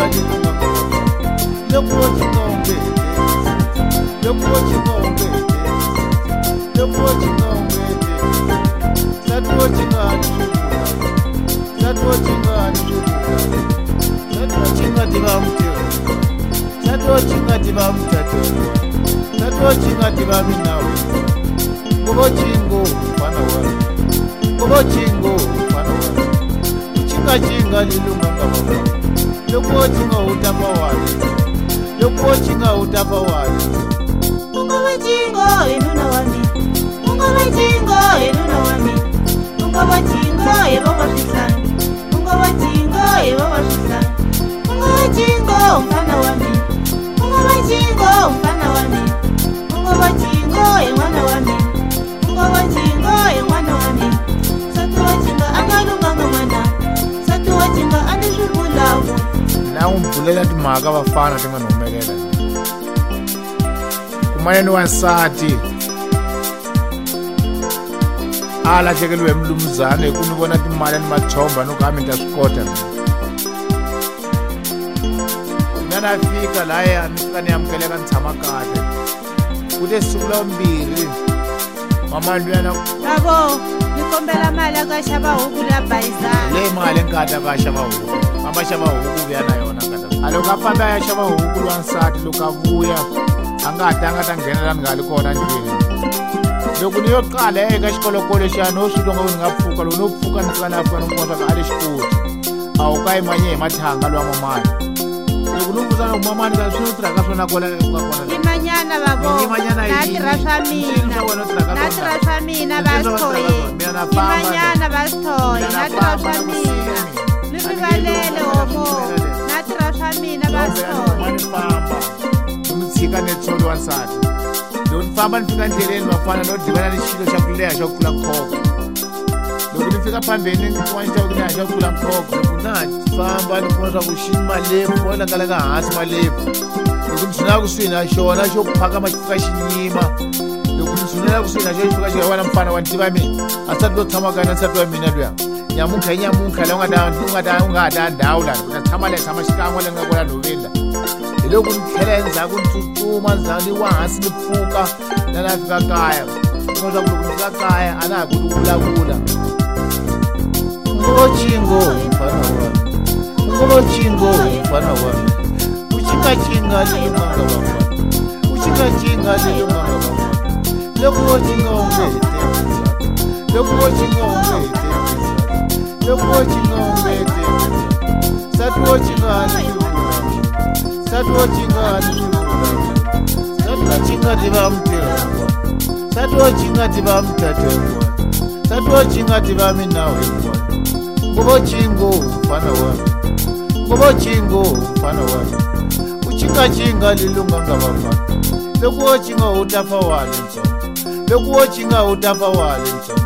lilunga ngabafana lokuwachinga utapa wale lokuwachinga utapa wale ungawachingo enuna wami ungawachingo enuna wami ungawachingo ebawashisana ungawachingo ebawashisana ungawachingo mfana wami ungawachingo mfana wami ungawachingo emwana wami ungawachingo emwana wami satuwachinga amalunganga mwana satuwachinga anishubulawo na umvulela timhaka vafana ti nga ni humelela kumaneni wansati a lahlekeliwe mlumzane hi ku ni vona timali ni machomba no ka mi ta swi kota mina na fika lahaya ni fika ni amukeleka ni tshama kahle ku te siku la vumbirhi mama luyana abo ni kombela mali aka xava huku ya bayizani leyi mali nkata ka xava huku mama xava huku vuya na yona nkata a loko a famba ya xava huku lwansati loko a vuya a nga ta nghena la ni nga li kona ndlwini loko ni yo qala eka xikolokolo xa no swi longa ni nga pfuka loko no pfuka ni fika na fika ni n'wi ka a le xikoti a wu ka yimanye hi mathanga lwa mamani loko ni mbuza loko mamani ka swi no tirhaka swona kona yimanyana vavo na tirha swa mina va sithoyeni yimanyana va sithoyi na tirha swa mina ni rivalele homo na tirha swa mina va sithoyi ni tshika ni tsholi wansati loko ni famba ni fika endleleni vafana no divana ni xilo xa ku leha xa ku pfula nkhoko loko ni fika phambeni kun'wana xa ku leha xa ku pfula nkhoko loko na ha famba ni kuma swa ku xi malefu mo langalaka hansi malefu loko ni tshunela kusuhi na xona xo phaka fika xinyima loko ni tshunela kusuhi na xo xi fika xi wena mfana wa ni tiva mina a sati lo tshama ka na nsati wa mina luya nyamuntlha hi nyamuntlha la u nga ha ta ndhawu lani ku ta tshama leyi tshama xikan'we leyi nga kona nhoveni la hi loko ni tlhela endzhaku ni tsutsuma ndzhaku ni wa hansi ni pfuka na na fika kaya kuma swa ku loko ni fika kaya a na ha koti ku vulavula ngolochingo mfana wami ngolochingo mfana wami uchingachinga lilunganga vafana uchingachinga lilunganga vafana loko wo chinga u nge heteki loko wo chinga u nge heteki loko wo chinga u nge heteki sati wo chinga ni sati wo chinga ni sati wo chinga tiva mutirha sati wo chinga tiva mutate sati wo chinga tiva minawu hinkwayo ngolochingo mfana wami ngolochingo mfana wami uchingachinga lilunganga vafana loko wo chinga u ta fa wale ntsongo loko wo chinga u ta fa wale ntsongo